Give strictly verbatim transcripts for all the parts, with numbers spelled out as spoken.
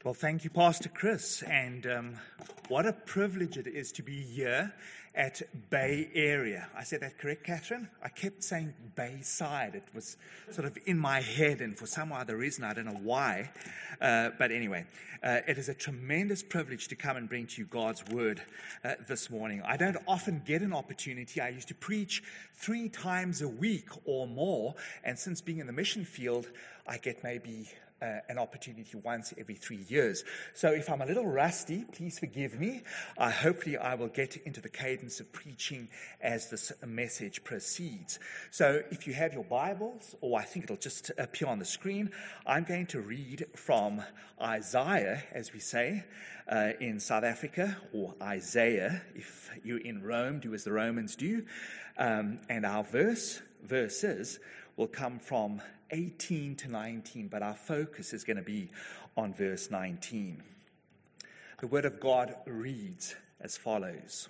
Well, thank you, Pastor Chris, and um, what a privilege it is to be here at Bay Area. I said that correct, Catherine? I kept saying Bayside. It was sort of in my head, and for some other reason, I don't know why. Uh, but anyway, uh, it is a tremendous privilege to come and bring to you God's Word uh, this morning. I don't often get an opportunity. I used to preach three times a week or more, and since being in the mission field, I get maybe Uh, an opportunity once every three years. So if I'm a little rusty, please forgive me. Uh, hopefully I will get into the cadence of preaching as this message proceeds. So if you have your Bibles, or I think it'll just appear on the screen, I'm going to read from Isaiah, as we say uh, in South Africa, or Isaiah, if you're in Rome, do as the Romans do. Um, and our verse, verses will come from eighteen to nineteen, but our focus is going to be on verse nineteen. The Word of God reads as follows.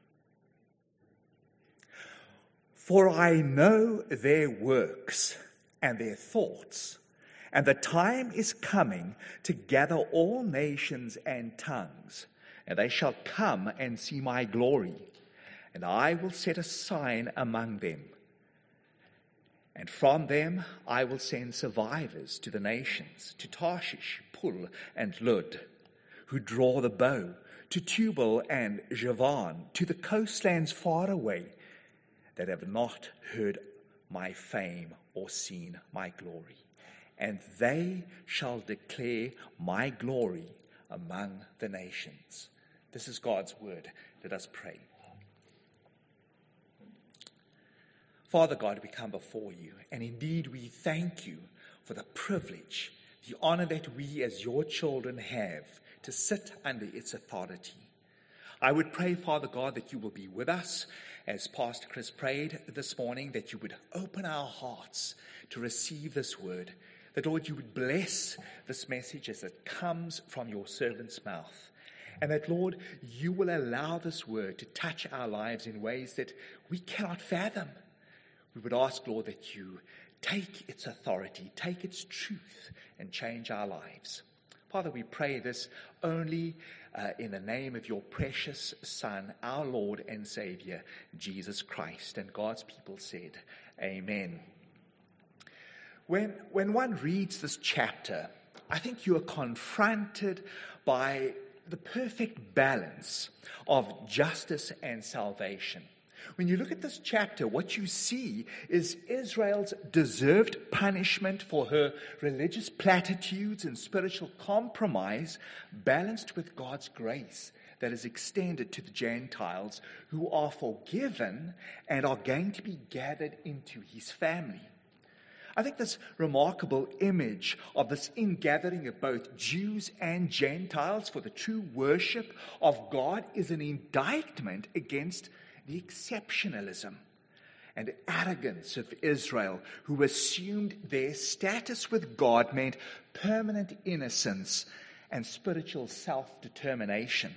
For I know their works and their thoughts, and the time is coming to gather all nations and tongues, and they shall come and see my glory, and I will set a sign among them. And from them I will send survivors to the nations, to Tarshish, Pul, and Lud, who draw the bow, to Tubal and Javan, to the coastlands far away, that have not heard my fame or seen my glory. And they shall declare my glory among the nations. This is God's word. Let us pray. Father God, we come before you, and indeed we thank you for the privilege, the honor that we as your children have to sit under its authority. I would pray, Father God, that you will be with us, as Pastor Chris prayed this morning, that you would open our hearts to receive this word, that, Lord, you would bless this message as it comes from your servant's mouth, and that, Lord, you will allow this word to touch our lives in ways that we cannot fathom. We would ask, Lord, that you take its authority, take its truth, and change our lives. Father, we pray this only uh, in the name of your precious Son, our Lord and Savior, Jesus Christ. And God's people said, Amen. When, when one reads this chapter, I think you are confronted by the perfect balance of justice and salvation. When you look at this chapter, what you see is Israel's deserved punishment for her religious platitudes and spiritual compromise, balanced with God's grace that is extended to the Gentiles who are forgiven and are going to be gathered into his family. I think this remarkable image of this ingathering of both Jews and Gentiles for the true worship of God is an indictment against the exceptionalism and arrogance of Israel, who assumed their status with God meant permanent innocence and spiritual self-determination.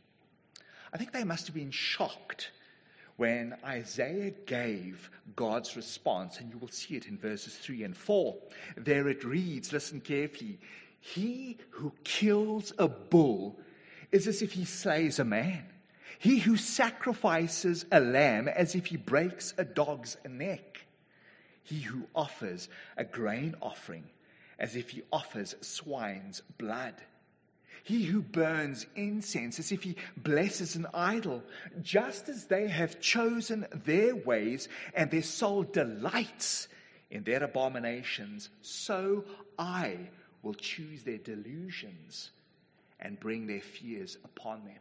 I think they must have been shocked when Isaiah gave God's response, and you will see it in verses three and four. There it reads, listen carefully, he who kills a bull is as if he slays a man. He who sacrifices a lamb as if he breaks a dog's neck. He who offers a grain offering as if he offers swine's blood. He who burns incense as if he blesses an idol. Just as they have chosen their ways and their soul delights in their abominations, so I will choose their delusions and bring their fears upon them.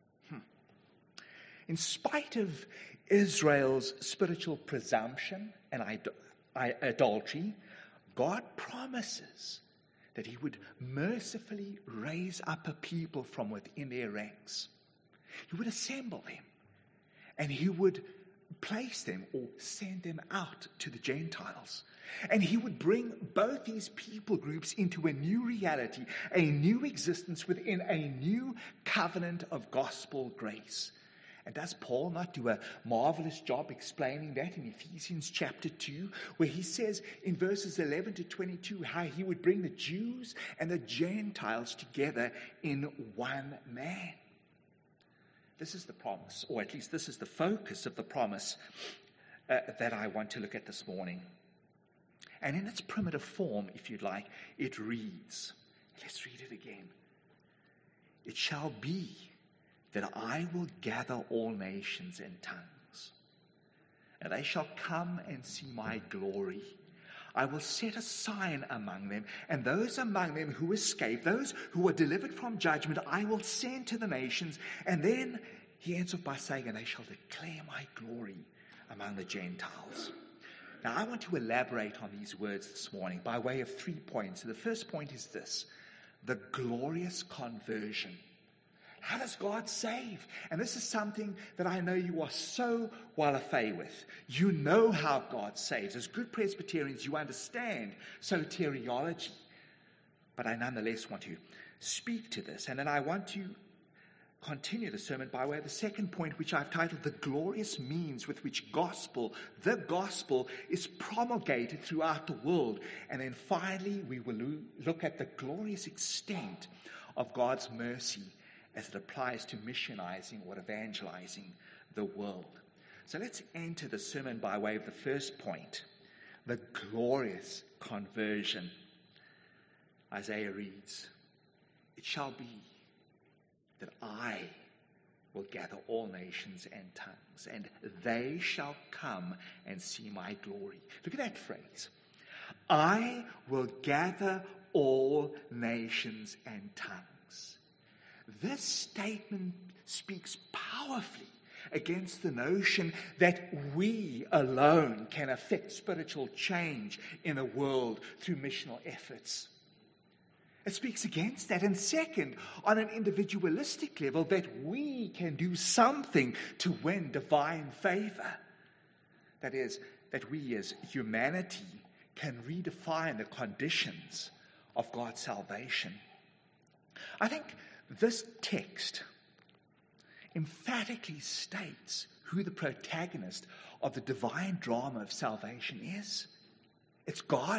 In spite of Israel's spiritual presumption and idolatry, God promises that he would mercifully raise up a people from within their ranks. He would assemble them, and he would place them or send them out to the Gentiles. And he would bring both these people groups into a new reality, a new existence within a new covenant of gospel grace. And does Paul not do a marvelous job explaining that in Ephesians chapter two, where he says in verses eleven to twenty-two how he would bring the Jews and the Gentiles together in one man? This is the promise, or at least this is the focus of the promise uh, that I want to look at this morning. And in its primitive form, if you'd like, it reads, let's read it again. It shall be that I will gather all nations and tongues, and they shall come and see my glory. I will set a sign among them, and those among them who escape, those who are delivered from judgment, I will send to the nations. And then he ends off by saying, and they shall declare my glory among the Gentiles. Now, I want to elaborate on these words this morning by way of three points. So the first point is this: the glorious conversion. How does God save? And this is something that I know you are so well affair with. You know how God saves. As good Presbyterians, you understand soteriology. But I nonetheless want to speak to this. And then I want to continue the sermon by way of the second point, which I've titled The Glorious Means with which gospel, the gospel, is promulgated throughout the world. And then finally, we will look at the glorious extent of God's mercy as it applies to missionizing or evangelizing the world. So let's enter the sermon by way of the first point, the glorious conversion. Isaiah reads, it shall be that I will gather all nations and tongues, and they shall come and see my glory. Look at that phrase. I will gather all nations and tongues. This statement speaks powerfully against the notion that we alone can affect spiritual change in the world through missional efforts. It speaks against that. And second, on an individualistic level, that we can do something to win divine favor. That is, that we as humanity can redefine the conditions of God's salvation. I think this text emphatically states who the protagonist of the divine drama of salvation is. It's God.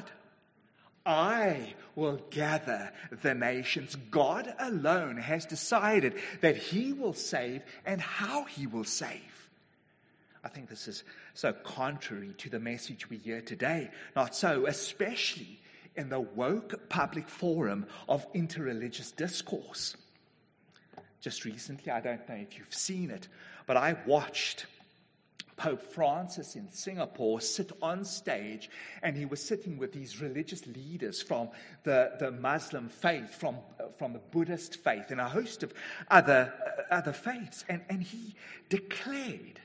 I will gather the nations. God alone has decided that he will save and how he will save. I think this is so contrary to the message we hear today. Not so, especially in the woke public forum of interreligious discourse. Just recently, I don't know if you've seen it, but I watched Pope Francis in Singapore sit on stage, and he was sitting with these religious leaders from the, the Muslim faith, from, from the Buddhist faith, and a host of other, uh, other faiths. And, and he declared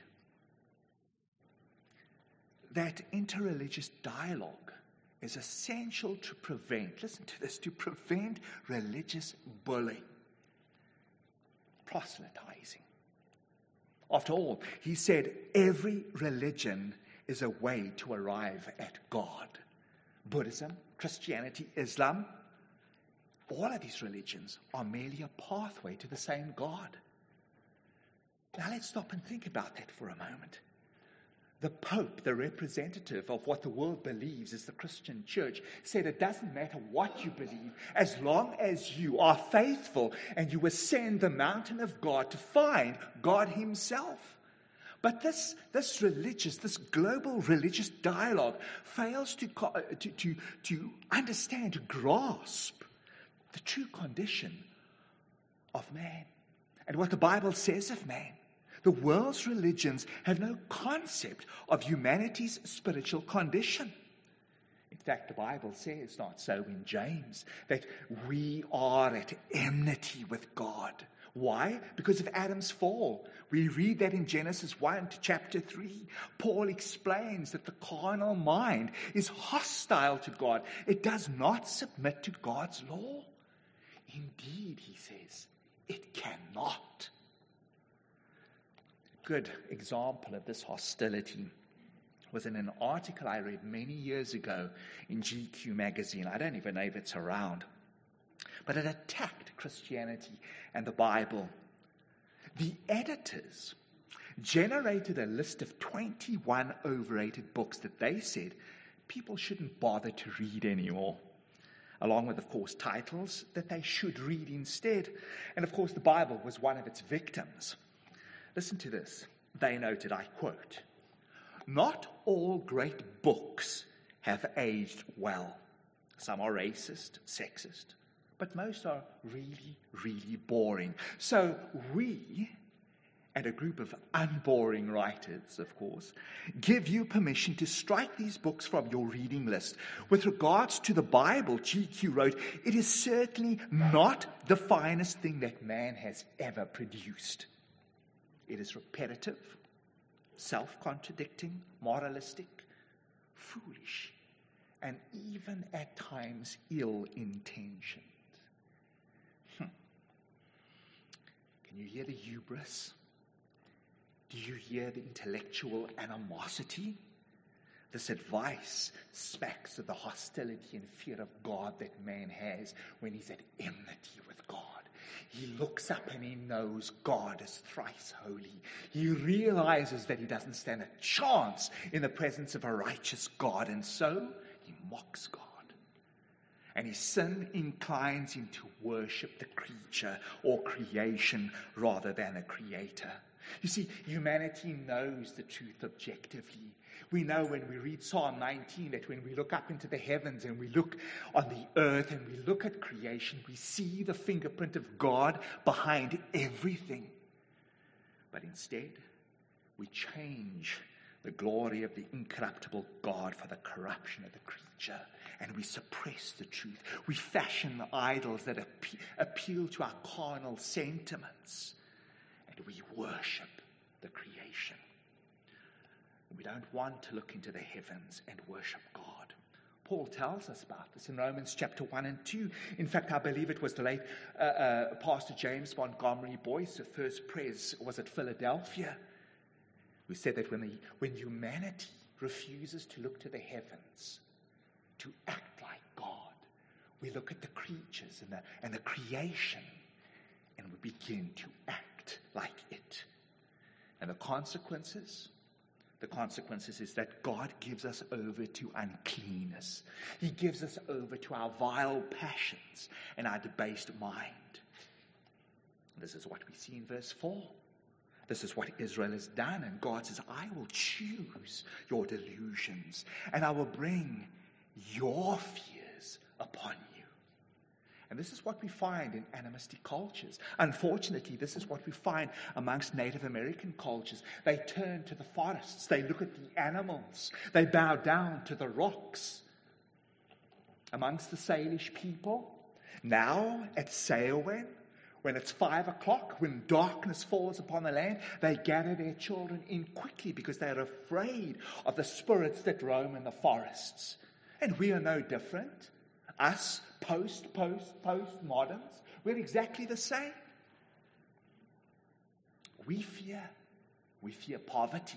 that interreligious dialogue is essential to prevent, listen to this, to prevent religious bullying, proselytizing. After all, he said every religion is a way to arrive at God. Buddhism, Christianity, Islam, all of these religions are merely a pathway to the same God. Now let's stop and think about that for a moment. The Pope, the representative of what the world believes is the Christian church, said it doesn't matter what you believe, as long as you are faithful and you ascend the mountain of God to find God himself. But this, this religious, this global religious dialogue fails to, to, to, to understand, to grasp the true condition of man and what the Bible says of man. The world's religions have no concept of humanity's spiritual condition. In fact, the Bible says, not so in James, that we are at enmity with God. Why? Because of Adam's fall. We read that in Genesis one to chapter three. Paul explains that the carnal mind is hostile to God. It does not submit to God's law. Indeed, he says, it cannot. Good example of this hostility was in an article I read many years ago in G Q magazine. I don't even know if it's around. But it attacked Christianity and the Bible. The editors generated a list of twenty-one overrated books that they said people shouldn't bother to read anymore, along with, of course, titles that they should read instead. And, of course, the Bible was one of its victims. Listen to this. They noted, I quote, "Not all great books have aged well. Some are racist, sexist, but most are really, really boring. So we, and a group of unboring writers, of course, give you permission to strike these books from your reading list. With regards to the Bible," G Q wrote, "it is certainly not the finest thing that man has ever produced. It is repetitive, self-contradicting, moralistic, foolish, and even at times ill-intentioned." Hmm. Can you hear the hubris? Do you hear the intellectual animosity? This advice smacks of the hostility and fear of God that man has when he's at enmity with God. He looks up and he knows God is thrice holy. He realizes that he doesn't stand a chance in the presence of a righteous God, and so he mocks God. And his sin inclines him to worship the creature or creation rather than a creator. You see, humanity knows the truth objectively. We know when we read Psalm nineteen that when we look up into the heavens and we look on the earth and we look at creation, we see the fingerprint of God behind everything. But instead, we change the glory of the incorruptible God for the corruption of the creature, and we suppress the truth. We fashion idols that appe- appeal to our carnal sentiments, and we worship the creation. We don't want to look into the heavens and worship God. Paul tells us about this in Romans chapter one and two. In fact, I believe it was the late uh, uh, Pastor James Montgomery Boyce, the first pres was at Philadelphia, who said that when, the, when humanity refuses to look to the heavens, to act like God, we look at the creatures and the, and the creation, and we begin to act like it. And the consequences? The consequences is that God gives us over to uncleanness. He gives us over to our vile passions and our debased mind. This is what we see in verse four. This is what Israel has done. And God says, I will choose your delusions and I will bring your fears upon you. And this is what we find in animistic cultures. Unfortunately, this is what we find amongst Native American cultures. They turn to the forests. They look at the animals. They bow down to the rocks. Amongst the Salish people, now at Samhain, when it's five o'clock, when darkness falls upon the land, they gather their children in quickly because they are afraid of the spirits that roam in the forests. And we are no different. Us, post, post, post-moderns, we're exactly the same. We fear. We fear poverty.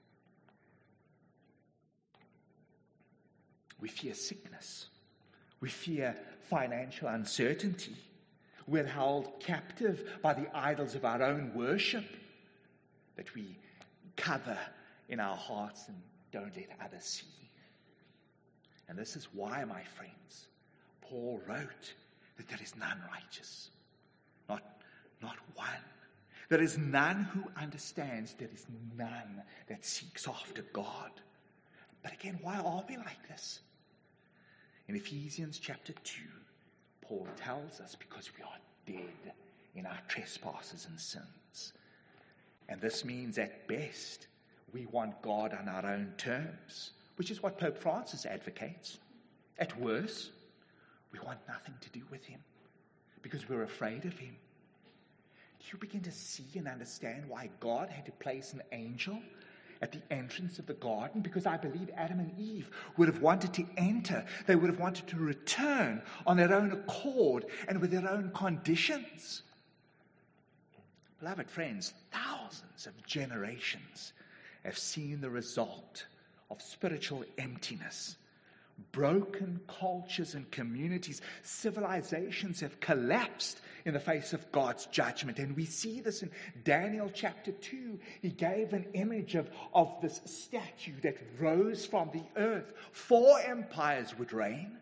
We fear sickness. We fear financial uncertainty. We're held captive by the idols of our own worship that we cover in our hearts and don't let others see. And this is why, my friends, Paul wrote that there is none righteous, not, not one. There is none who understands. There is none that seeks after God. But again, why are we like this? In Ephesians chapter two, Paul tells us because we are dead in our trespasses and sins. And this means at best, we want God on our own terms, which is what Pope Francis advocates. At worst, we want nothing to do with him because we're afraid of him. Do you begin to see and understand why God had to place an angel at the entrance of the garden? Because I believe Adam and Eve would have wanted to enter. They would have wanted to return on their own accord and with their own conditions. Beloved friends, thousands of generations have seen the result of spiritual emptiness. Broken cultures and communities, civilizations have collapsed in the face of God's judgment. And we see this in Daniel chapter two. He gave an image of, of this statue that rose from the earth. Four empires would reign.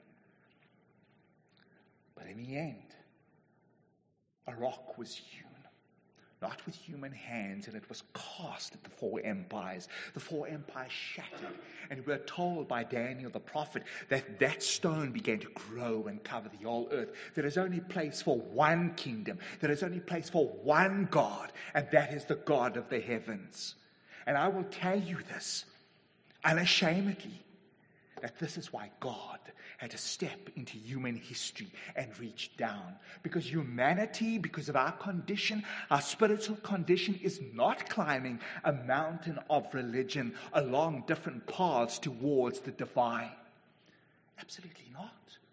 But in the end, a rock was hewn, not with human hands, and it was cast at the four empires. The four empires shattered, and we're told by Daniel the prophet that that stone began to grow and cover the whole earth. There is only place for one kingdom. There is only place for one God, and that is the God of the heavens. And I will tell you this unashamedly, that this is why God had to step into human history and reach down. Because humanity, because of our condition, our spiritual condition, is not climbing a mountain of religion along different paths towards the divine. Absolutely not.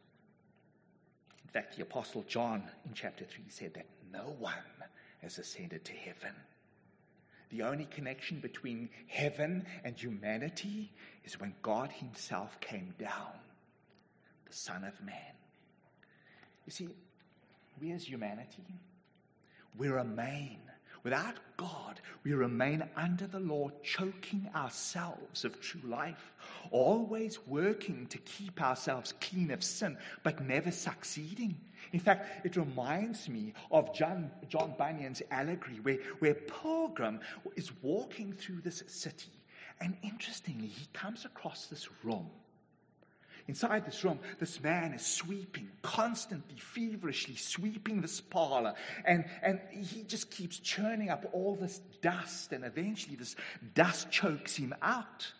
In fact, the Apostle John in chapter three said that no one has ascended to heaven. The only connection between heaven and humanity is when God himself came down, the Son of Man. You see, we as humanity, we remain, without God, we remain under the law, choking ourselves of true life, always working to keep ourselves clean of sin, but never succeeding. In fact, it reminds me of John, John Bunyan's allegory, where, where Pilgrim is walking through this city, and interestingly, he comes across this room. Inside this room, this man is sweeping, constantly, feverishly sweeping this parlor. And, and he just keeps churning up all this dust, and eventually this dust chokes him out.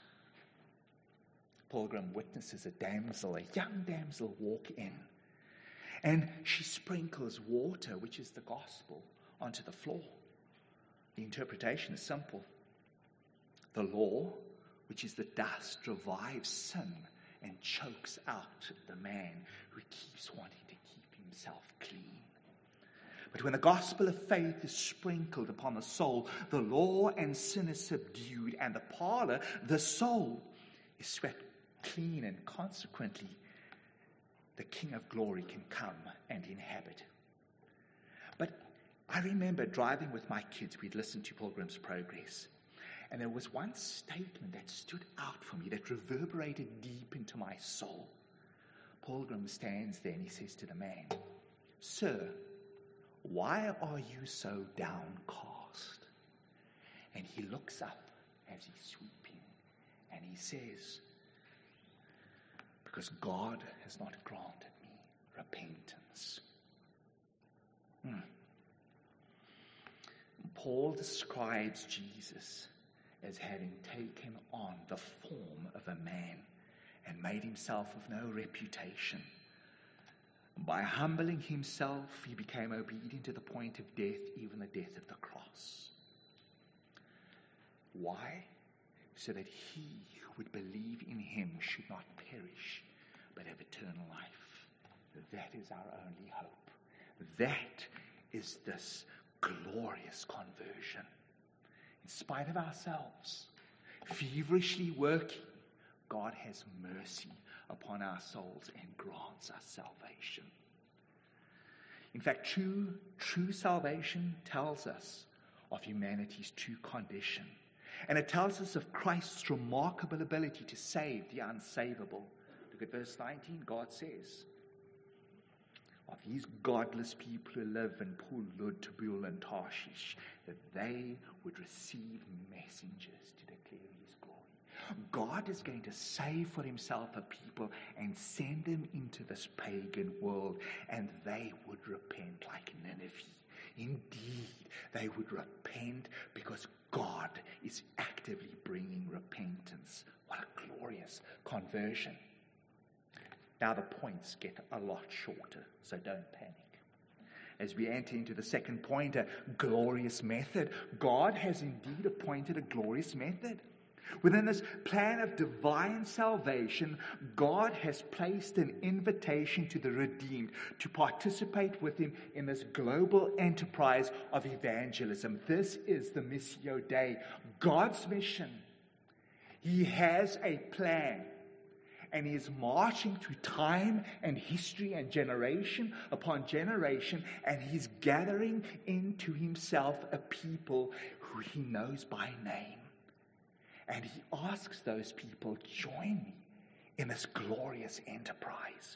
Pilgrim witnesses a damsel, a young damsel, walk in. And she sprinkles water, which is the gospel, onto the floor. The interpretation is simple. The law, which is the dust, revives sin and chokes out the man who keeps wanting to keep himself clean. But when the gospel of faith is sprinkled upon the soul, the law and sin is subdued, and the parlor, the soul, is swept clean, and consequently, the King of Glory can come and inhabit. But I remember driving with my kids. We'd listened to Pilgrim's Progress. And there was one statement that stood out for me, that reverberated deep into my soul. Pilgrim stands there and he says to the man, "Sir, why are you so downcast?" And he looks up as he's sweeping and he says, "Because God has not granted me repentance." Hmm. Paul describes Jesus as having taken on the form of a man and made himself of no reputation. By humbling himself, he became obedient to the point of death, even the death of the cross. Why? So that he who would believe in him should not perish, but have eternal life. That is our only hope. That is this glorious conversion. In spite of ourselves, feverishly working, God has mercy upon our souls and grants us salvation. In fact, true, true salvation tells us of humanity's true condition. And it tells us of Christ's remarkable ability to save the unsavable. Look at verse nineteen. God says, "Of these godless people who live in Pul, Lud, Tubal, and Tarshish, that they would receive messengers to declare his glory." God is going to save for himself a people and send them into this pagan world, and they would repent like Nineveh. Indeed, they would repent because God is actively bringing repentance. What a glorious conversion. Now the points get a lot shorter, so don't panic. As we enter into the second point, a glorious method. God has indeed appointed a glorious method. Within this plan of divine salvation, God has placed an invitation to the redeemed to participate with him in this global enterprise of evangelism. This is the Missio Dei, God's mission. He has a plan. and he is marching through time and history and generation upon generation, and he's gathering into himself a people who he knows by name. And he asks those people, join me in this glorious enterprise.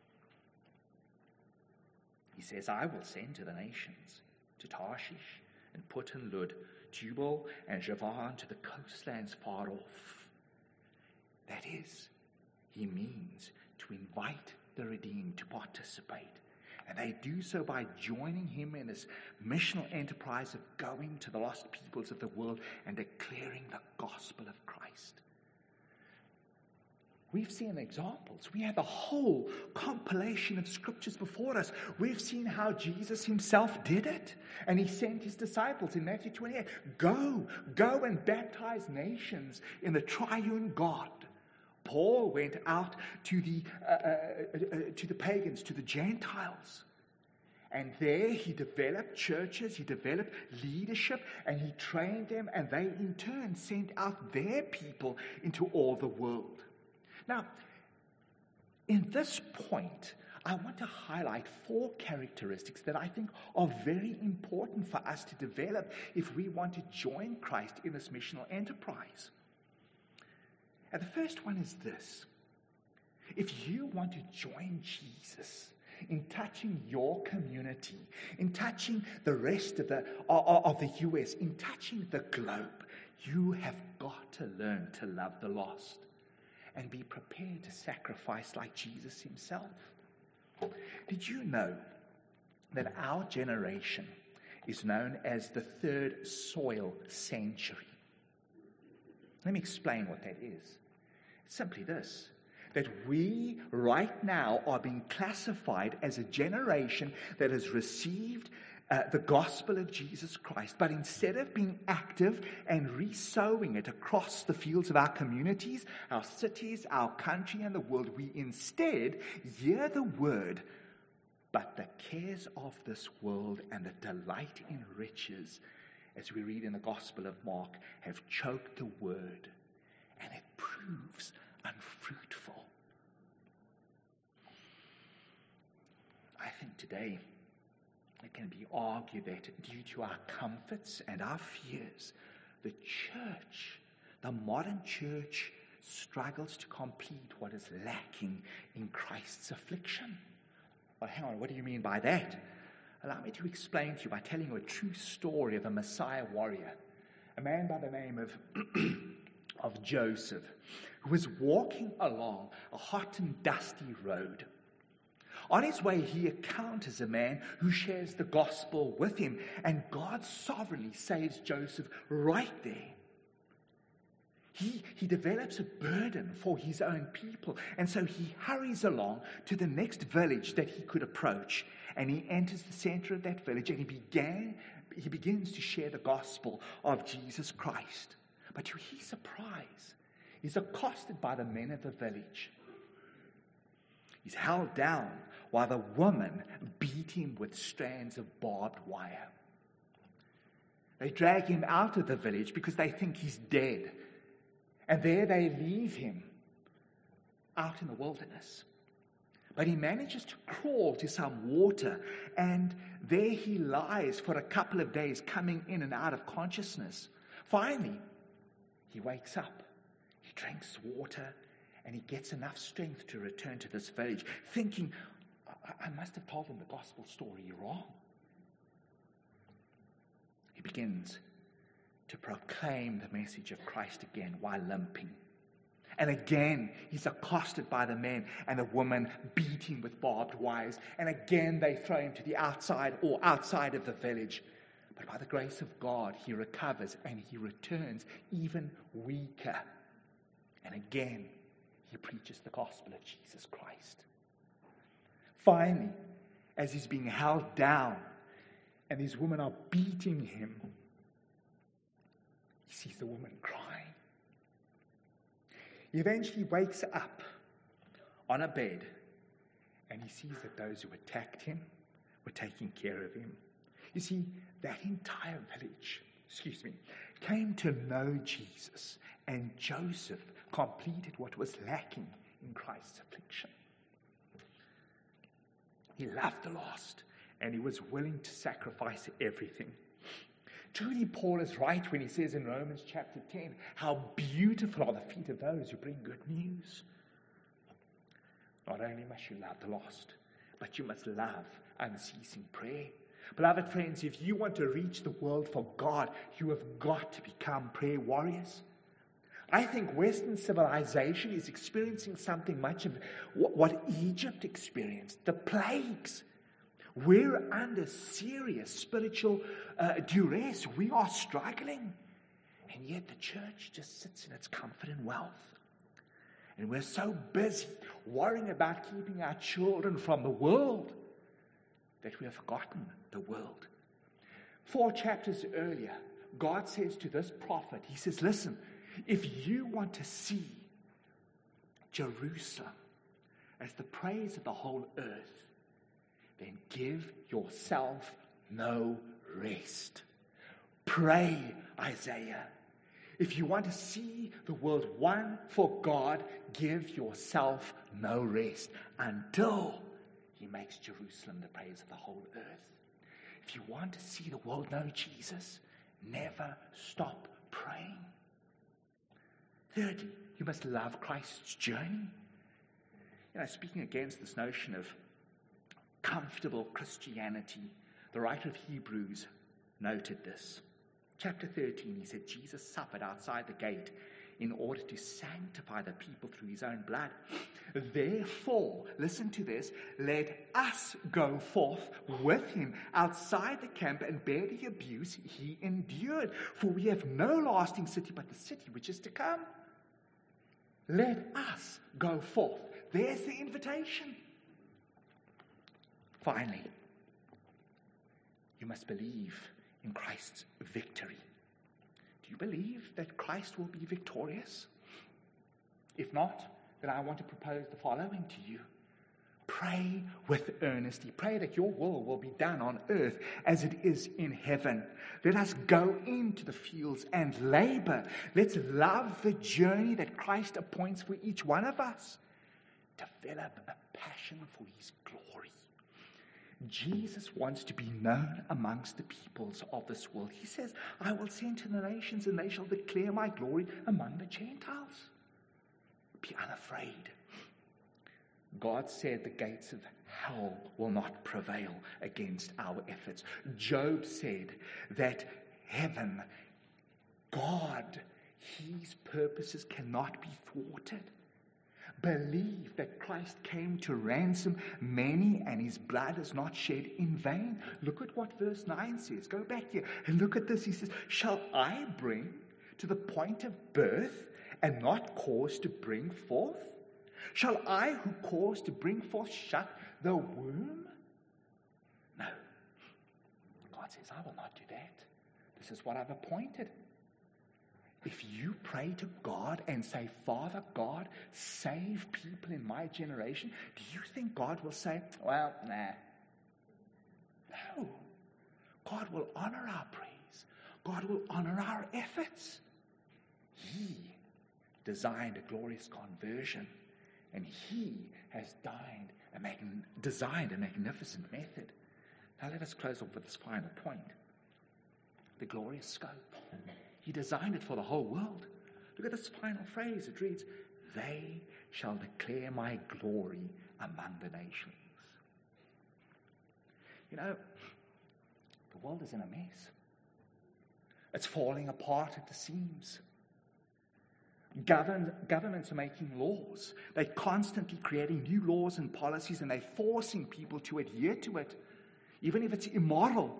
He says, I will send to the nations, to Tarshish and Put and Lud, Tubal and Javan, to the coastlands far off. That is, he means to invite the redeemed to participate. And they do so by joining him in this missional enterprise of going to the lost peoples of the world and declaring the gospel of Christ. We've seen examples. We have a whole compilation of scriptures before us. We've seen how Jesus himself did it. And he sent his disciples in Matthew twenty-eight. Go, go and baptize nations in the triune God. Paul went out to the, uh, uh, uh, to the pagans, to the Gentiles. And there he developed churches, he developed leadership, and he trained them, and they in turn sent out their people into all the world. Now, in this point, I want to highlight four characteristics that I think are very important for us to develop if we want to join Christ in this missional enterprise. And the first one is this. If you want to join Jesus in touching your community, in touching the rest of the, of the U S, in touching the globe, you have got to learn to love the lost and be prepared to sacrifice like Jesus himself. Did you know that our generation is known as the third soil century? Let me explain what that is. It's simply this, that we right now are being classified as a generation that has received uh, the gospel of Jesus Christ, but instead of being active and re-sowing it across the fields of our communities, our cities, our country, and the world, we instead hear the word, but the cares of this world and the delight in riches, as we read in the Gospel of Mark, have choked the word, and it proves unfruitful. I think today it can be argued that due to our comforts and our fears, the church, the modern church, struggles to complete what is lacking in Christ's affliction. Well, hang on, what do you mean by that? Allow me to explain to you by telling you a true story of a Messiah warrior, a man by the name of, of Joseph, who was walking along a hot and dusty road. On his way, he encounters a man who shares the gospel with him, and God sovereignly saves Joseph right there. He, he develops a burden for his own people, and so he hurries along to the next village that he could approach, and he enters the center of that village, and he began he begins to share the gospel of Jesus Christ. But to his surprise, he's accosted by the men of the village. He's held down while the women beat him with strands of barbed wire. They drag him out of the village because they think he's dead. And there they leave him out in the wilderness. But he manages to crawl to some water, and there he lies for a couple of days, coming in and out of consciousness. Finally, he wakes up, he drinks water, and he gets enough strength to return to this village, thinking, I, I must have told them the gospel story wrong. He begins to proclaim the message of Christ again while limping. And again, he's accosted by the men, and the women beat him with barbed wires. And again, they throw him to the outside or outside of the village. But by the grace of God, he recovers and he returns even weaker. And again, he preaches the gospel of Jesus Christ. Finally, as he's being held down and these women are beating him, he sees the woman crying. He eventually wakes up on a bed, and he sees that those who attacked him were taking care of him. You see, that entire village, excuse me, came to know Jesus, and Joseph completed what was lacking in Christ's affliction. He loved the lost, and he was willing to sacrifice everything. Truly, Paul is right when he says in Romans chapter ten, how beautiful are the feet of those who bring good news. Not only must you love the lost, but you must love unceasing prayer. Beloved friends, if you want to reach the world for God, you have got to become prayer warriors. I think Western civilization is experiencing something much of what Egypt experienced, the plagues. We're under serious spiritual uh, duress. We are struggling. And yet the church just sits in its comfort and wealth. And we're so busy worrying about keeping our children from the world that we have forgotten the world. Four chapters earlier, God says to this prophet, he says, listen, if you want to see Jerusalem as the praise of the whole earth, then give yourself no rest. Pray, Isaiah. If you want to see the world won for God, give yourself no rest until he makes Jerusalem the praise of the whole earth. If you want to see the world know Jesus, never stop praying. Thirdly, you must love Christ's journey. You know, speaking against this notion of comfortable Christianity, the writer of Hebrews noted this. Chapter thirteen, he said, Jesus suffered outside the gate in order to sanctify the people through his own blood. Therefore, listen to this, let us go forth with him outside the camp and bear the abuse he endured. For we have no lasting city but the city which is to come. Let us go forth. There's the invitation. Finally, you must believe in Christ's victory. Do you believe that Christ will be victorious? If not, then I want to propose the following to you. Pray with earnestly. Pray that your will will be done on earth as it is in heaven. Let us go into the fields and labor. Let's love the journey that Christ appoints for each one of us. Develop a passion for his glory. Jesus wants to be known amongst the peoples of this world. He says, I will send to the nations and they shall declare my glory among the Gentiles. Be unafraid. God said the gates of hell will not prevail against our efforts. Job said that heaven, God, his purposes cannot be thwarted. Believe that Christ came to ransom many and his blood is not shed in vain. Look at what verse nine says. Go back here and look at this. He says, shall I bring to the point of birth and not cause to bring forth? Shall I who cause to bring forth shut the womb? No. God says, I will not do that. This is what I've appointed. If you pray to God and say, Father God, save people in my generation, do you think God will say, well, nah. No. God will honor our praise. God will honor our efforts. He designed a glorious conversion, and he has dined a magn- designed a magnificent method. Now let us close off with this final point. The glorious scope. He designed it for the whole world. Look at this final phrase. It reads, they shall declare my glory among the nations. You know, the world is in a mess. It's falling apart at the seams. Govern, governments are making laws. They're constantly creating new laws and policies, and they're forcing people to adhere to it, even if it's immoral.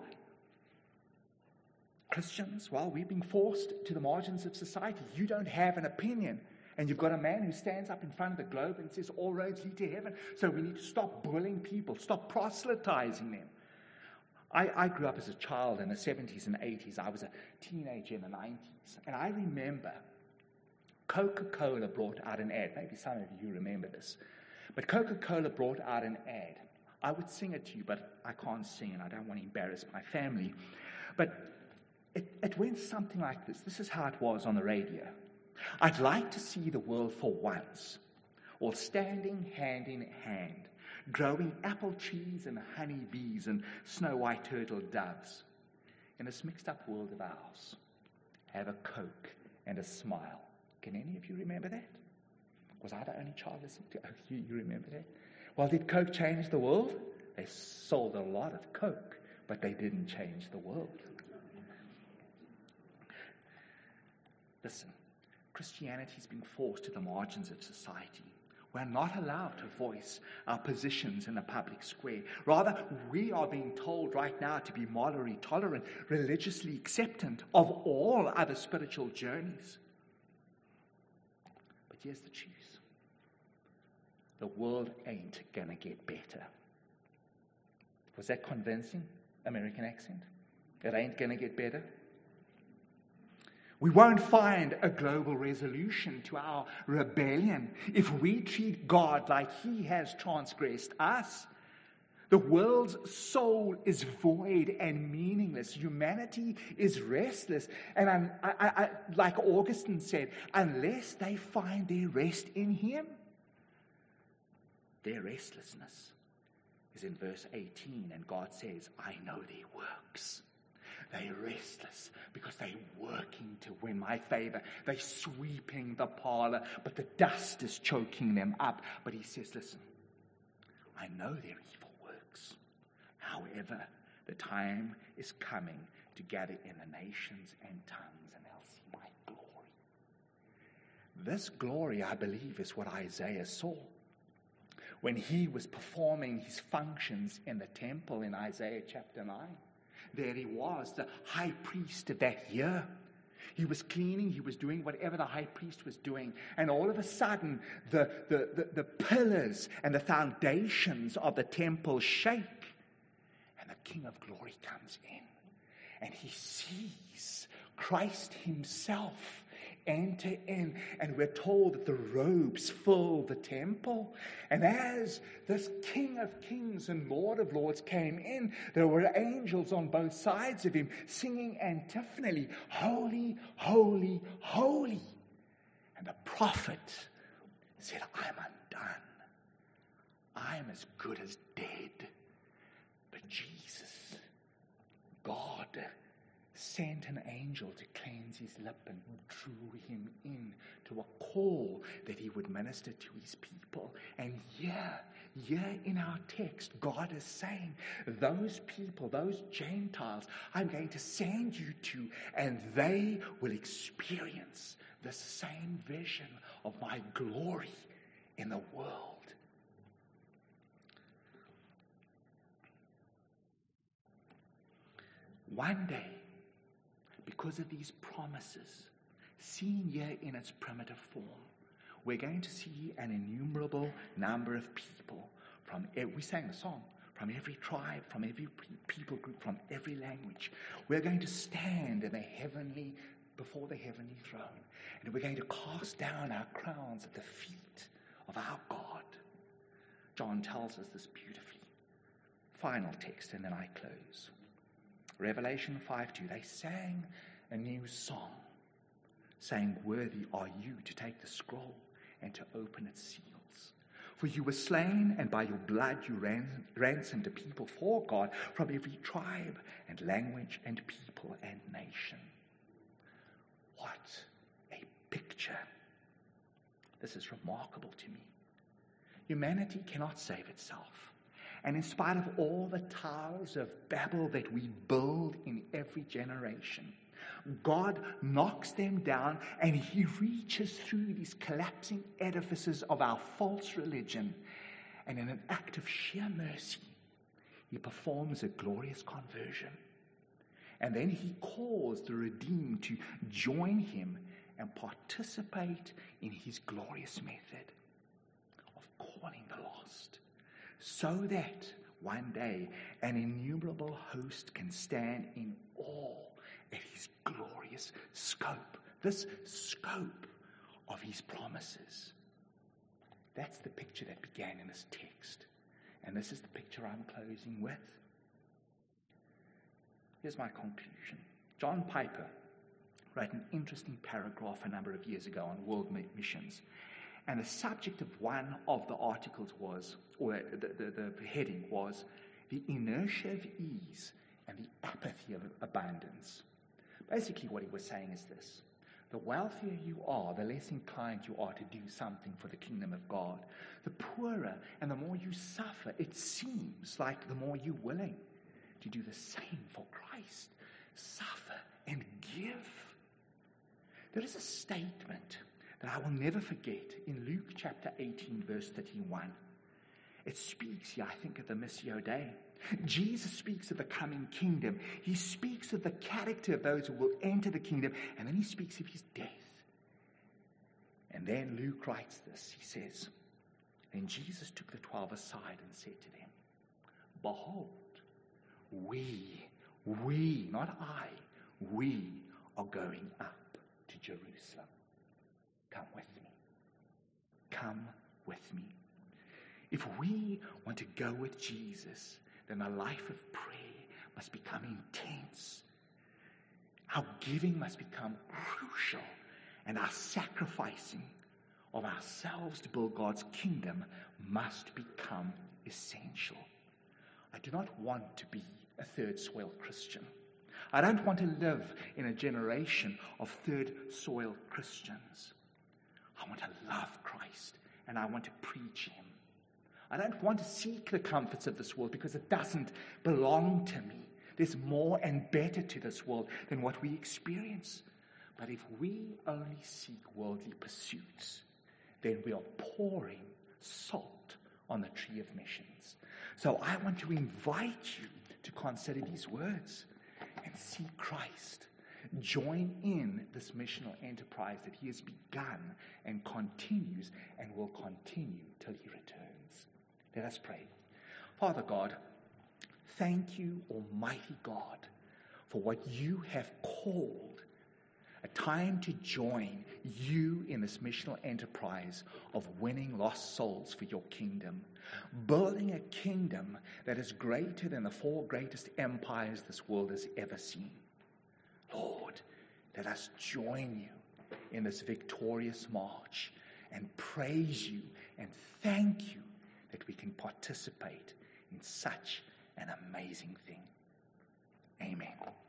Christians, well, we're being forced to the margins of society. You don't have an opinion. And you've got a man who stands up in front of the globe and says, all roads lead to heaven. So we need to stop bullying people, stop proselytizing them. I, I grew up as a child in the seventies and eighties. I was a teenager in the nineties. And I remember Coca-Cola brought out an ad. Maybe some of you remember this. But Coca-Cola brought out an ad. I would sing it to you, but I can't sing and I don't want to embarrass my family. But It, it went something like this. This is how it was on the radio. I'd like to see the world for once. all standing hand in hand, growing apple trees and honey bees and snow white turtle doves. In this mixed up world of ours, have a Coke and a smile. Can any of you remember that? Was I the only child listening to? Oh, you, you remember that? Well, did Coke change the world? They sold a lot of Coke, but they didn't change the world. Listen, Christianity has been forced to the margins of society. We're not allowed to voice our positions in the public square. Rather, we are being told right now to be morally tolerant, religiously acceptant of all other spiritual journeys. But here's the truth. The world ain't going to get better. Was that convincing, American accent? It ain't going to get better. We won't find a global resolution to our rebellion if we treat God like he has transgressed us. The world's soul is void and meaningless. Humanity is restless. And I, I, I, like Augustine said, unless they find their rest in him, their restlessness is in verse eighteen. And God says, I know their works. They're restless because they're working to win my favor. They're sweeping the parlor, but the dust is choking them up. But he says, listen, I know their evil works. However, the time is coming to gather in the nations and tongues, and they'll see my glory. This glory, I believe, is what Isaiah saw when he was performing his functions in the temple in Isaiah chapter nine. There he was, the high priest of that year. He was cleaning, he was doing whatever the high priest was doing. And all of a sudden, the, the, the, the pillars and the foundations of the temple shake. And the King of Glory comes in. And he sees Christ himself enter in, and we're told that the robes fill the temple. And as this King of Kings and Lord of Lords came in, there were angels on both sides of him singing antiphonally, holy, holy, holy. And the prophet said, I'm undone. I'm as good as dead. But Jesus, God, sent an angel to cleanse his lip and drew him in to a call that he would minister to his people. And here, here in our text, God is saying, those people, those Gentiles, I'm going to send you to, and they will experience the same vision of my glory in the world. One day, because of these promises, seen here in its primitive form, we're going to see an innumerable number of people from, we sang the song, from every tribe, from every people group, from every language. We're going to stand in the heavenly, before the heavenly throne, and we're going to cast down our crowns at the feet of our God. John tells us this beautifully. Final text, and then I close. Revelation five two, they sang a new song, saying, worthy are you to take the scroll and to open its seals. For you were slain, and by your blood you ran, ransomed a people for God from every tribe and language and people and nation. What a picture. This is remarkable to me. Humanity cannot save itself. And in spite of all the towers of Babel that we build in every generation, God knocks them down, and he reaches through these collapsing edifices of our false religion, and in an act of sheer mercy, he performs a glorious conversion. And then he calls the redeemed to join him and participate in his glorious method of calling the lost, so that one day an innumerable host can stand in awe at his glorious scope, this scope of his promises. That's the picture that began in this text. And this is the picture I'm closing with. Here's my conclusion. John Piper wrote an interesting paragraph a number of years ago on world missions. And the subject of one of the articles was, or the, the, the heading was, the inertia of ease and the apathy of abundance. Basically what he was saying is this: the wealthier you are, the less inclined you are to do something for the kingdom of God. The poorer and the more you suffer, it seems like the more you're willing to do the same for Christ. Suffer and give. There is a statement that I will never forget in Luke chapter eighteen, verse thirty-one. It speaks here, I think, of the Missio Dei. Jesus speaks of the coming kingdom. He speaks of the character of those who will enter the kingdom, and then he speaks of his death. And then Luke writes this. He says, then Jesus took the twelve aside and said to them, behold, we, we, not I, we are going up to Jerusalem. Come with me. Come with me. If we want to go with Jesus, then a life of prayer must become intense. Our giving must become crucial, and our sacrificing of ourselves to build God's kingdom must become essential. I do not want to be a third soil Christian. I don't want to live in a generation of third soil Christians. I want to love Christ, and I want to preach him. I don't want to seek the comforts of this world because it doesn't belong to me. There's more and better to this world than what we experience. But if we only seek worldly pursuits, then we are pouring salt on the tree of missions. So I want to invite you to consider these words and seek Christ. Join in this missional enterprise that he has begun and continues and will continue till he returns. Let us pray. Father God, thank you, Almighty God, for what you have called a time to join you in this missional enterprise of winning lost souls for your kingdom, building a kingdom that is greater than the four greatest empires this world has ever seen. Lord, let us join you in this victorious march and praise you and thank you that we can participate in such an amazing thing. Amen.